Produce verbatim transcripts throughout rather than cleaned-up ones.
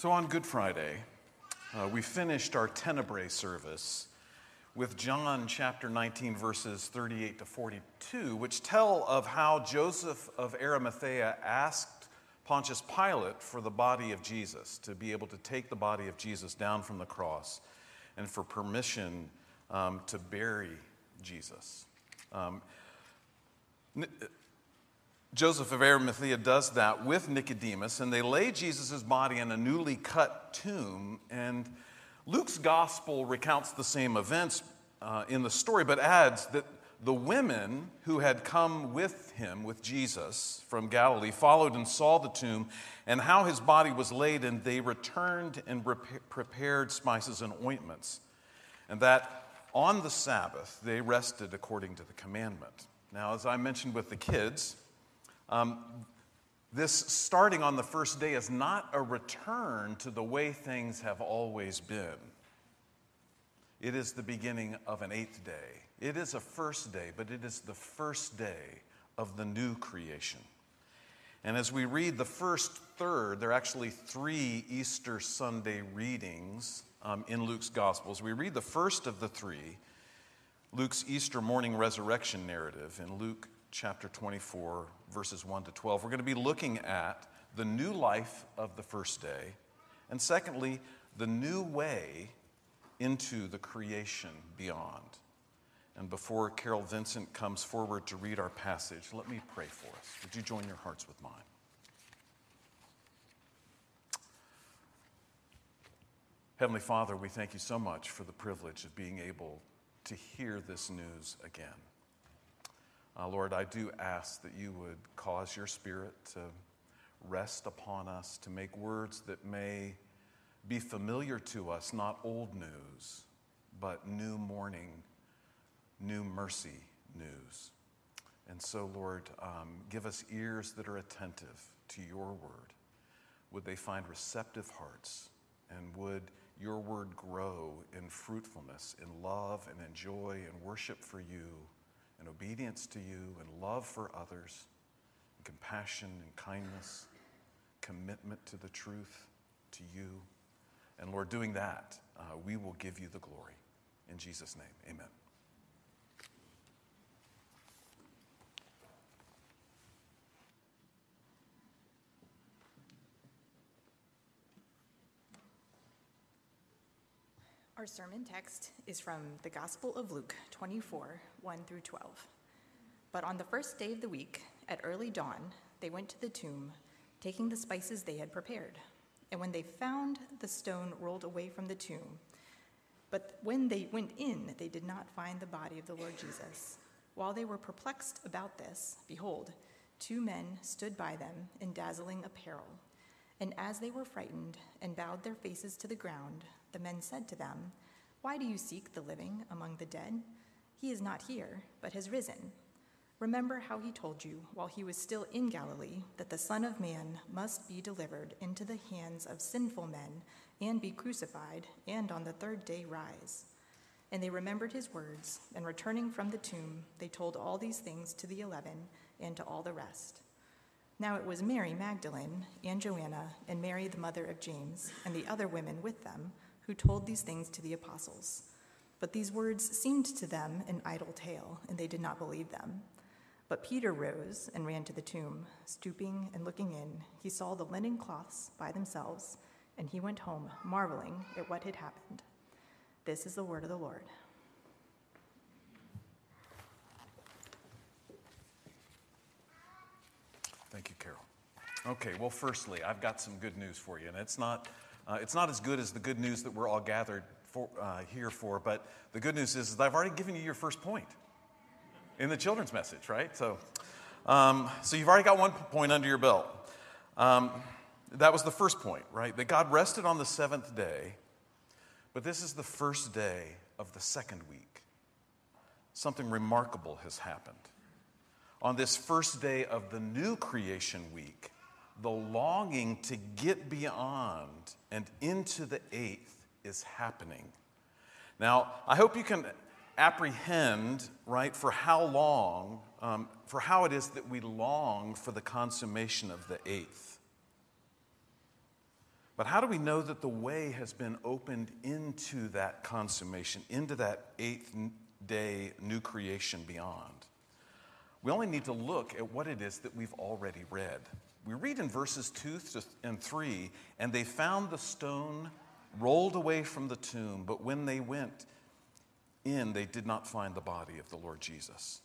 So on Good Friday, uh, we finished our Tenebrae service with John chapter nineteen, verses thirty-eight to forty-two, which tell of how Joseph of Arimathea asked Pontius Pilate for the body of Jesus, to be able to take the body of Jesus down from the cross, and for permission um, to bury Jesus. Um, Joseph of Arimathea does that with Nicodemus, and they lay Jesus' body in a newly cut tomb. And Luke's gospel recounts the same events uh, in the story, but adds that the women who had come with him, with Jesus from Galilee, followed and saw the tomb and how his body was laid, and they returned and rep- prepared spices and ointments. And that on the Sabbath they rested according to the commandment. Now, as I mentioned with the kids, Um, this starting on the first day is not a return to the way things have always been. It is the beginning of an eighth day. It is a first day, but it is the first day of the new creation. And as we read the first third, there are actually three Easter Sunday readings um, in Luke's Gospels. We read the first of the three, Luke's Easter morning resurrection narrative in Luke chapter twenty-four, verses one to twelve. We're going to be looking at the new life of the first day, and secondly, the new way into the creation beyond. And before Carol Vincent comes forward to read our passage, let me pray for us. Would you join your hearts with mine? Heavenly Father, we thank you so much for the privilege of being able to hear this news again. Uh, Lord, I do ask that you would cause your Spirit to rest upon us, to make words that may be familiar to us, not old news, but new morning, new mercy news. And so, Lord, um, give us ears that are attentive to your word. Would they find receptive hearts, and would your word grow in fruitfulness, in love and in joy and worship for you, and obedience to you, and love for others, and compassion and kindness, commitment to the truth, to you. And Lord, doing that, uh, we will give you the glory. In Jesus' name, amen. Our sermon text is from the Gospel of Luke twenty-four, one through twelve. But on the first day of the week, at early dawn, they went to the tomb, taking the spices they had prepared. And when they found the stone rolled away from the tomb, but when they went in, they did not find the body of the Lord Jesus. While they were perplexed about this, behold, two men stood by them in dazzling apparel. And as they were frightened and bowed their faces to the ground, the men said to them, "Why do you seek the living among the dead? He is not here, but has risen. Remember how he told you while he was still in Galilee that the Son of Man must be delivered into the hands of sinful men and be crucified, and on the third day rise." And they remembered his words, and returning from the tomb, they told all these things to the eleven and to all the rest. Now it was Mary Magdalene and Joanna and Mary the mother of James and the other women with them who told these things to the apostles. But these words seemed to them an idle tale, and they did not believe them. But Peter rose and ran to the tomb. Stooping and looking in, he saw the linen cloths by themselves, and he went home, marveling at what had happened. This is the word of the Lord. Thank you, Carol. Okay, well, firstly, I've got some good news for you, and it's not uh, it's not as good as the good news that we're all gathered for, uh, here for, but the good news is, is that I've already given you your first point in the children's message, right? So, um, so you've already got one point under your belt. Um, that was the first point, right? That God rested on the seventh day, but this is the first day of the second week. Something remarkable has happened. On this first day of the new creation week, the longing to get beyond and into the eighth is happening. Now, I hope you can apprehend, right, for how long, um, for how it is that we long for the consummation of the eighth. But But how do we know that the way has been opened into that consummation, into that eighth day new creation beyond? We only need to look at what it is that we've already read. We read in verses two and three, and they found the stone rolled away from the tomb, but when they went in, they did not find the body of the Lord Jesus.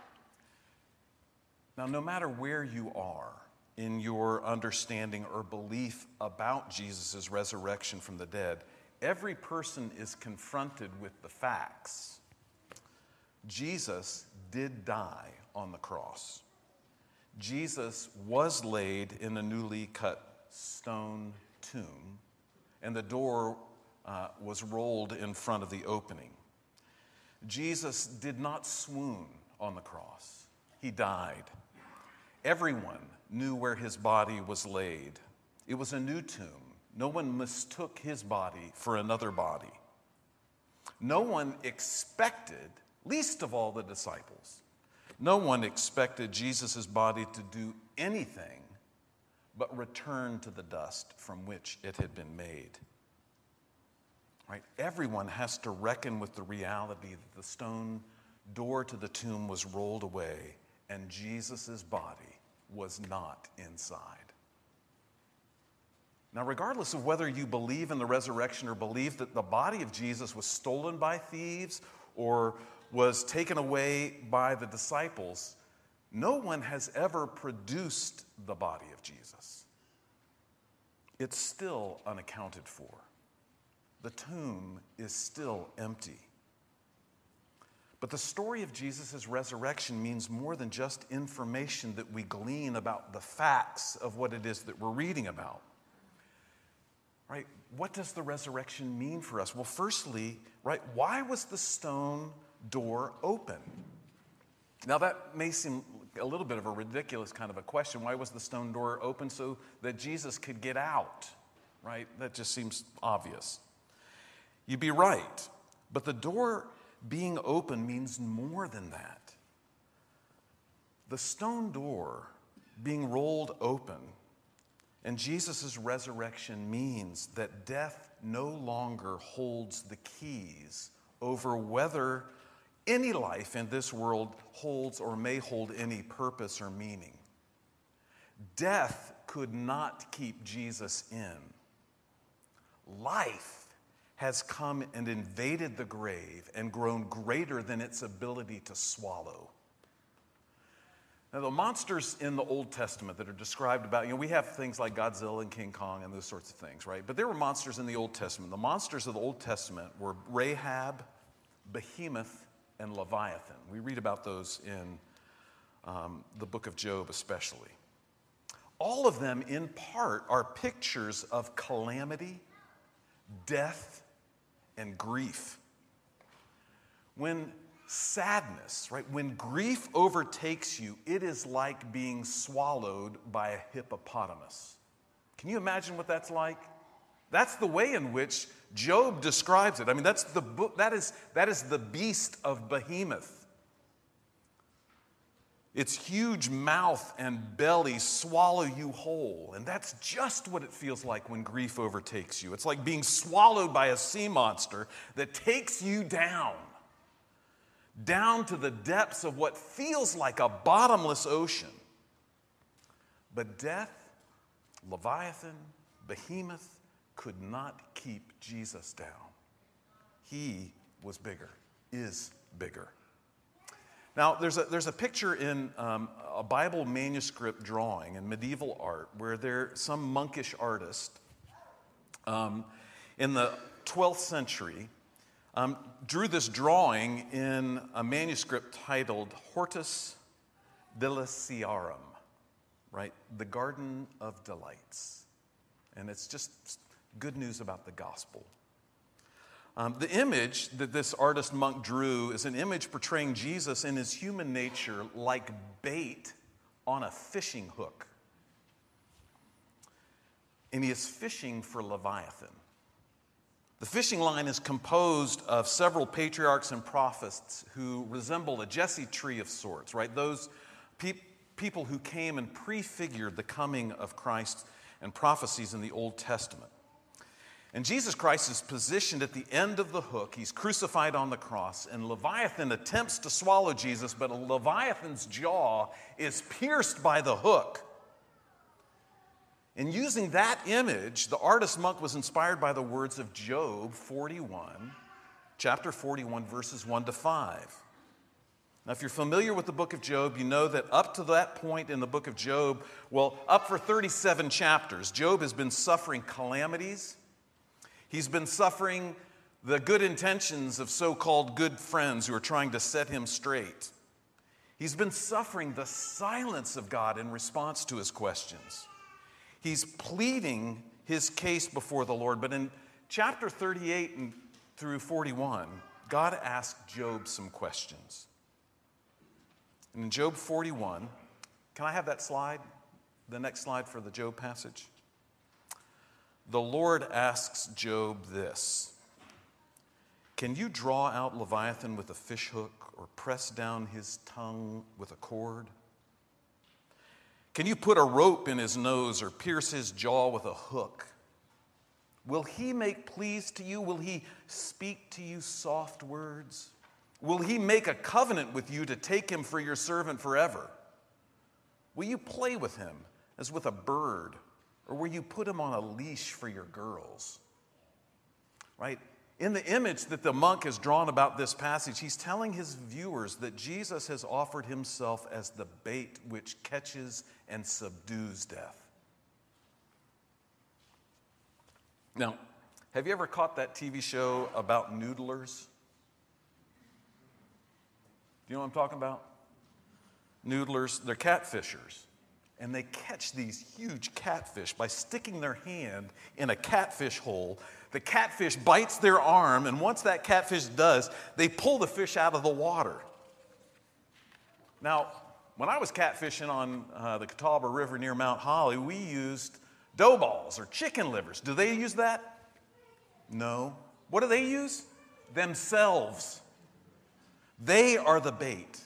Now, no matter where you are in your understanding or belief about Jesus' resurrection from the dead, every person is confronted with the facts. Jesus did die on the cross. Jesus was laid in a newly cut stone tomb, and the door uh, was rolled in front of the opening. Jesus did not swoon on the cross. He died. Everyone knew where his body was laid. It was a new tomb. No one mistook his body for another body. No one expected, least of all the disciples, no one expected Jesus' body to do anything but return to the dust from which it had been made. Right? Everyone has to reckon with the reality that the stone door to the tomb was rolled away and Jesus' body was not inside. Now, regardless of whether you believe in the resurrection or believe that the body of Jesus was stolen by thieves or was taken away by the disciples, no one has ever produced the body of Jesus. It's still unaccounted for. The tomb is still empty. But the story of Jesus' resurrection means more than just information that we glean about the facts of what it is that we're reading about. Right? What does the resurrection mean for us? Well, firstly, right, why was the stone door open? Now, that may seem a little bit of a ridiculous kind of a question. Why was the stone door open? So that Jesus could get out, right? That just seems obvious. You'd be right. But the door being open means more than that. The stone door being rolled open and Jesus' resurrection means that death no longer holds the keys over whether any life in this world holds or may hold any purpose or meaning. Death could not keep Jesus in. Life has come and invaded the grave and grown greater than its ability to swallow. Now, the monsters in the Old Testament that are described about, you know, we have things like Godzilla and King Kong and those sorts of things, right? But there were monsters in the Old Testament. The monsters of the Old Testament were Rahab, Behemoth, and Leviathan. We read about those in um, the book of Job especially. All of them, in part, are pictures of calamity, death, and grief. When sadness, right, when grief overtakes you, it is like being swallowed by a hippopotamus. Can you imagine what that's like? That's the way in which Job describes it. I mean, that's the book, that is, that is the beast of Behemoth. Its huge mouth and belly swallow you whole. And that's just what it feels like when grief overtakes you. It's like being swallowed by a sea monster that takes you down, down to the depths of what feels like a bottomless ocean. But death, Leviathan, Behemoth could not keep Jesus down. He was bigger, is bigger. Now, there's a, there's a picture in um, a Bible manuscript drawing in medieval art where there some monkish artist um, in the twelfth century um, drew this drawing in a manuscript titled Hortus Deliciarum, right? The Garden of Delights. And it's just good news about the gospel. Um, the image that this artist monk drew is an image portraying Jesus in his human nature like bait on a fishing hook. And he is fishing for Leviathan. The fishing line is composed of several patriarchs and prophets who resemble a Jesse tree of sorts, right? Those pe- people who came and prefigured the coming of Christ and prophecies in the Old Testament. And Jesus Christ is positioned at the end of the hook. He's crucified on the cross, and Leviathan attempts to swallow Jesus, but Leviathan's jaw is pierced by the hook. And using that image, the artist monk was inspired by the words of Job forty-one, chapter forty-one, verses one to five. Now, if you're familiar with the book of Job, you know that up to that point in the book of Job, well, up for thirty-seven chapters, Job has been suffering calamities. He's been suffering the good intentions of so-called good friends who are trying to set him straight. He's been suffering the silence of God in response to his questions. He's pleading his case before the Lord. But in chapter thirty-eight and through forty-one, God asked Job some questions. And in Job forty-one, can I have that slide? The next slide for the Job passage. The Lord asks Job this: can you draw out Leviathan with a fishhook or press down his tongue with a cord? Can you put a rope in his nose or pierce his jaw with a hook? Will he make pleas to you? Will he speak to you soft words? Will he make a covenant with you to take him for your servant forever? Will you play with him as with a bird, or will you put him on a leash for your girls? Right? In the image that the monk has drawn about this passage, he's telling his viewers that Jesus has offered himself as the bait which catches and subdues death. Now, have you ever caught that T V show about noodlers? Do you know what I'm talking about? Noodlers, they're catfishers. And they catch these huge catfish by sticking their hand in a catfish hole. The catfish bites their arm, and once that catfish does, they pull the fish out of the water. Now, when I was catfishing on uh, the Catawba River near Mount Holly, we used dough balls or chicken livers. Do they use that? No. What do they use? Themselves. They are the bait.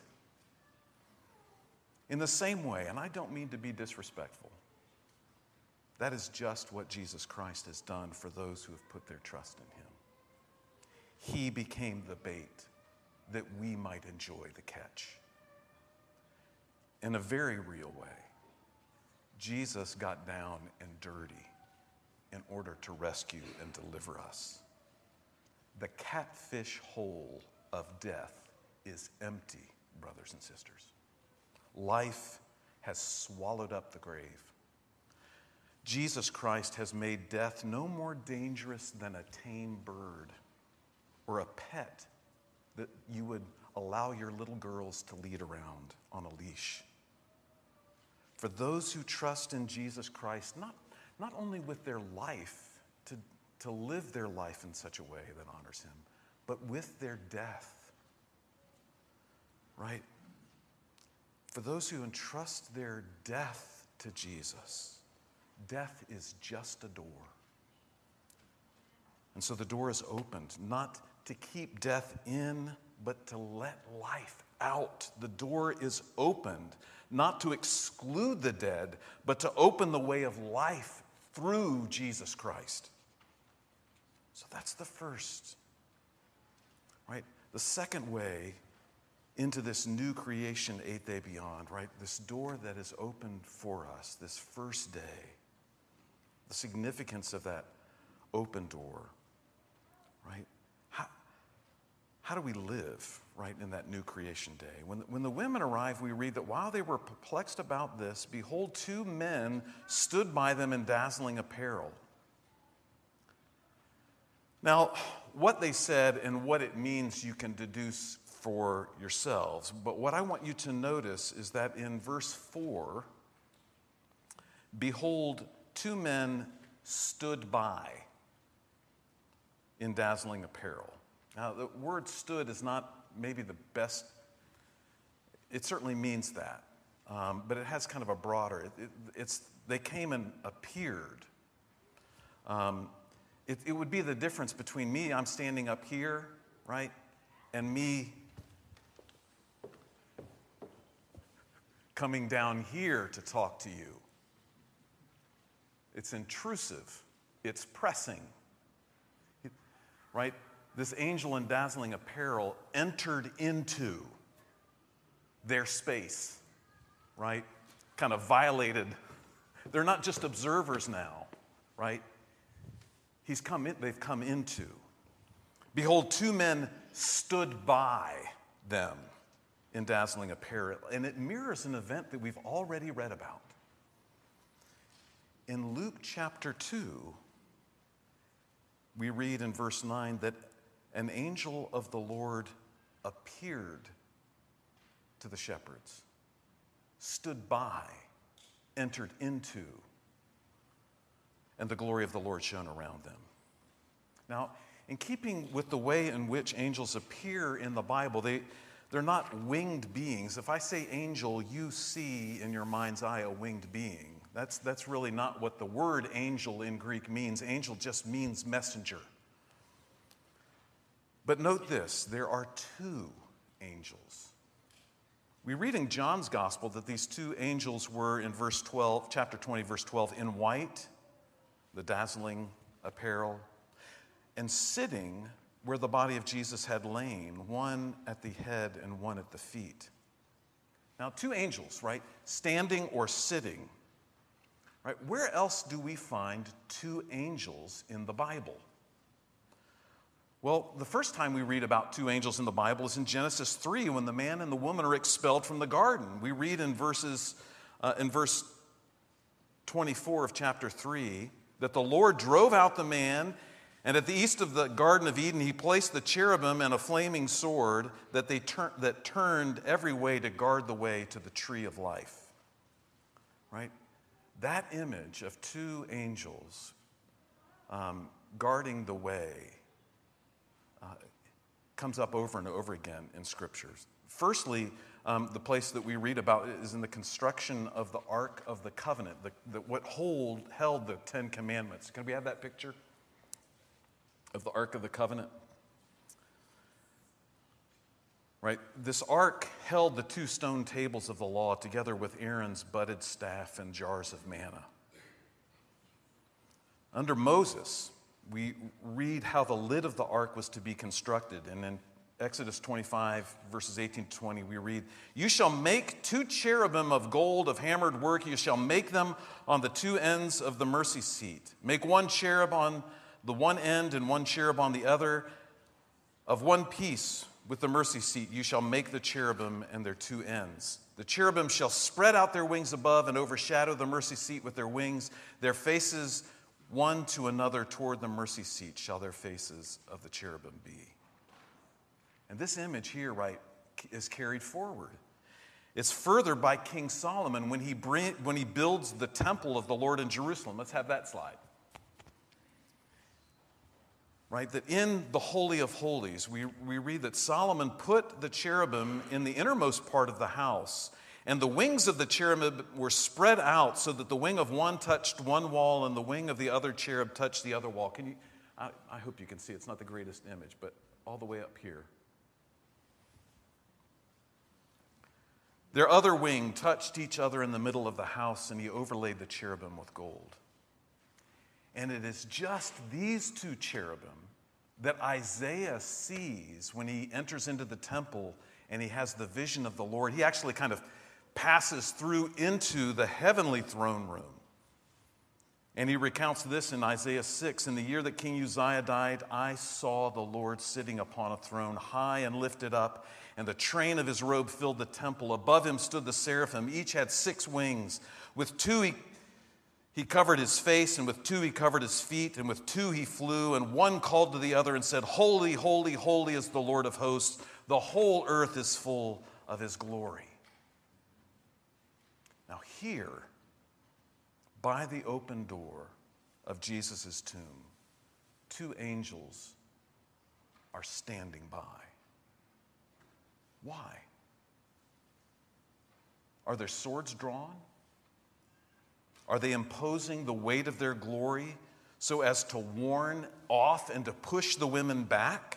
In the same way, and I don't mean to be disrespectful, that is just what Jesus Christ has done for those who have put their trust in him. He became the bait that we might enjoy the catch. In a very real way, Jesus got down and dirty in order to rescue and deliver us. The catfish hole of death is empty, brothers and sisters. Life has swallowed up the grave. Jesus Christ has made death no more dangerous than a tame bird or a pet that you would allow your little girls to lead around on a leash. For those who trust in Jesus Christ, not, not only with their life, to, to live their life in such a way that honors him, but with their death, right? For those who entrust their death to Jesus, death is just a door. And so the door is opened, not to keep death in, but to let life out. The door is opened, not to exclude the dead, but to open the way of life through Jesus Christ. So that's the first, right? The second way into this new creation, eighth day beyond, right? This door that is opened for us, this first day. The significance of that open door, right? How, how do we live, right, in that new creation day? When, when the women arrive, we read that while they were perplexed about this, behold, two men stood by them in dazzling apparel. Now, what they said and what it means you can deduce for yourselves. But what I want you to notice is that in verse four, behold, two men stood by in dazzling apparel. Now, the word stood is not maybe the best, it certainly means that, um, but it has kind of a broader, it, it, it's, they came and appeared. Um, it, it would be the difference between me, I'm standing up here, right, and me coming down here to talk to you. It's intrusive. It's pressing. right? This angel in dazzling apparel entered into their space, right? Kind of violated. They're not just observers now, right? He's come in, they've come into. Behold, two men stood by them in dazzling apparel, and it mirrors an event that we've already read about. In Luke chapter two, we read in verse nine that an angel of the Lord appeared to the shepherds, stood by, entered into, and the glory of the Lord shone around them. Now, in keeping with the way in which angels appear in the Bible, they, they're not winged beings. If I say angel, you see in your mind's eye a winged being. That's, that's really not what the word angel in Greek means. Angel just means messenger. But note this, there are two angels. We read in John's gospel that these two angels were in verse twelve, chapter twenty, verse twelve, in white, the dazzling apparel, and sitting where the body of Jesus had lain, one at the head and one at the feet. Now, two angels, right? Standing or sitting. Right? Where else do we find two angels in the Bible? Well, the first time we read about two angels in the Bible is in Genesis three, when the man and the woman are expelled from the garden. We read in verses, uh, in verse twenty-four of chapter three, that the Lord drove out the man, and at the east of the Garden of Eden, he placed the cherubim and a flaming sword that they tur- that turned every way to guard the way to the tree of life. Right? That image of two angels um, guarding the way uh, comes up over and over again in Scriptures. Firstly, um, the place that we read about is in the construction of the Ark of the Covenant, the, the, what hold, held the Ten Commandments. Can we have that picture of the Ark of the Covenant? Right, this ark held the two stone tables of the law together with Aaron's budded staff and jars of manna. Under Moses, we read how the lid of the ark was to be constructed. And in Exodus twenty-five, verses eighteen to twenty, we read, "You shall make two cherubim of gold of hammered work. You shall make them on the two ends of the mercy seat. Make one cherub on the one end and one cherub on the other. Of one piece with the mercy seat, you shall make the cherubim and their two ends. The cherubim shall spread out their wings above and overshadow the mercy seat with their wings. Their faces one to another toward the mercy seat shall their faces of the cherubim be." And this image here, right, is carried forward. It's furthered by King Solomon when he, bring, when he builds the temple of the Lord in Jerusalem. Let's have that slide. Right, that in the Holy of Holies, we, we read that Solomon put the cherubim in the innermost part of the house, and the wings of the cherubim were spread out so that the wing of one touched one wall and the wing of the other cherub touched the other wall. Can you? I, I hope you can see. It's not the greatest image, but all the way up here. Their other wing touched each other in the middle of the house, and he overlaid the cherubim with gold. And it is just these two cherubim that Isaiah sees when he enters into the temple and he has the vision of the Lord. He actually kind of passes through into the heavenly throne room. And he recounts this in Isaiah six. "In the year that King Uzziah died, I saw the Lord sitting upon a throne, high and lifted up, and the train of his robe filled the temple. Above him stood the seraphim. Each had six wings. With two he He covered his face, and with two he covered his feet, and with two he flew, and one called to the other and said, 'Holy, holy, holy is the Lord of hosts. The whole earth is full of his glory.'" Now here, by the open door of Jesus' tomb, two angels are standing by. Why? Are their swords drawn? Are they imposing the weight of their glory so as to warn off and to push the women back?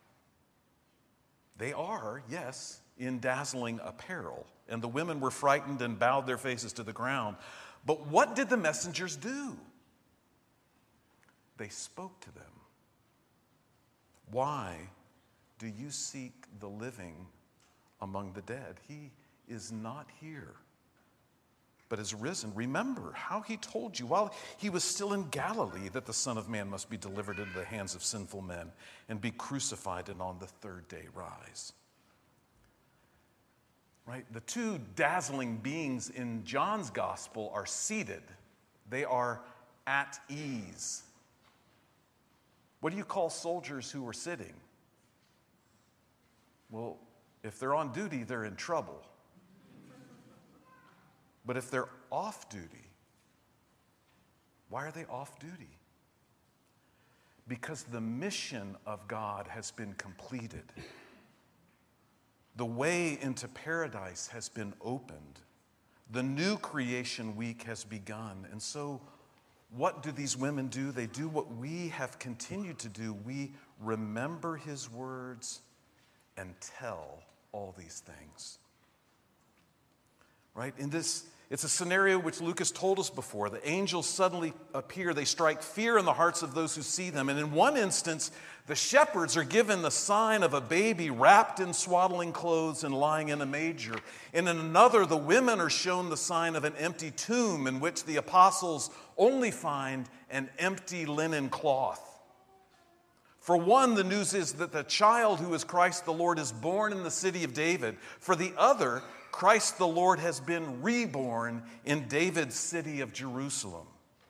They are, yes, in dazzling apparel. And the women were frightened and bowed their faces to the ground. But what did the messengers do? They spoke to them. Why do you seek the living among the dead? He is not here, but is risen. Remember how he told you while he was still in Galilee that the Son of Man must be delivered into the hands of sinful men and be crucified and on the third day rise. Right? The two dazzling beings in John's gospel are seated. They are at ease. What do you call soldiers who are sitting? Well, if they're on duty, they're in trouble. But if they're off duty, why are they off duty? Because the mission of God has been completed. The way into paradise has been opened. The new creation week has begun. And so, what do these women do? They do what we have continued to do. We remember his words and tell all these things. Right? In this, it's a scenario which Luke has told us before. The angels suddenly appear. They strike fear in the hearts of those who see them. And in one instance, the shepherds are given the sign of a baby wrapped in swaddling clothes and lying in a manger. And in another, the women are shown the sign of an empty tomb in which the apostles only find an empty linen cloth. For one, the news is that the child who is Christ the Lord is born in the city of David. For the other, Christ the Lord has been reborn in David's city of Jerusalem.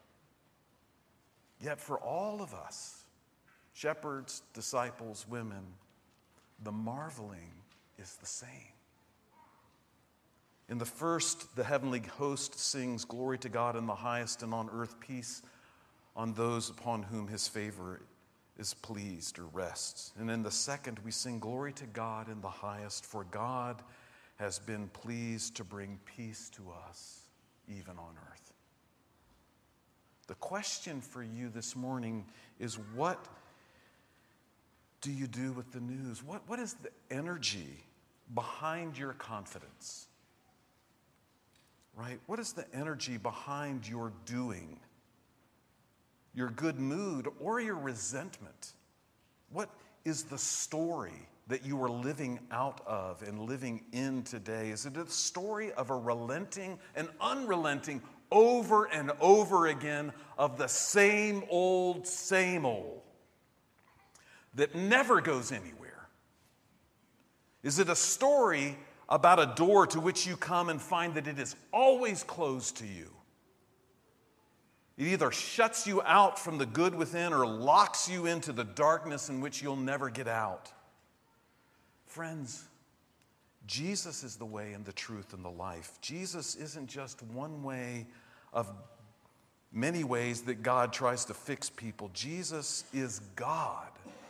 Yet for all of us, shepherds, disciples, women, the marveling is the same. In the first, the heavenly host sings, "Glory to God in the highest, and on earth peace on those upon whom his favor is pleased or rests." And in the second, we sing, "Glory to God in the highest, for God has been pleased to bring peace to us, even on earth." The question for you this morning is, what do you do with the news? What, what is the energy behind your confidence? Right? What is the energy behind your doing? Your good mood or your resentment? What is the story that you are living out of and living in today? Is it a story of a relenting and unrelenting over and over again of the same old, same old that never goes anywhere? Is it a story about a door to which you come and find that it is always closed to you? It either shuts you out from the good within or locks you into the darkness in which you'll never get out. Friends, Jesus is the way and the truth and the life. Jesus isn't just one way of many ways that God tries to fix people. Jesus is God.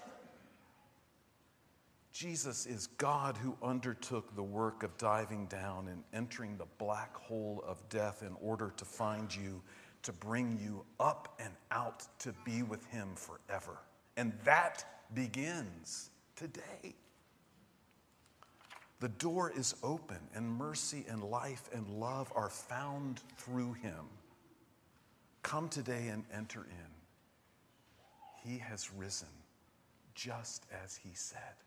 Jesus is God who undertook the work of diving down and entering the black hole of death in order to find you, to bring you up and out to be with him forever. And that begins today. The door is open, and mercy and life and love are found through him. Come today and enter in. He has risen, just as he said.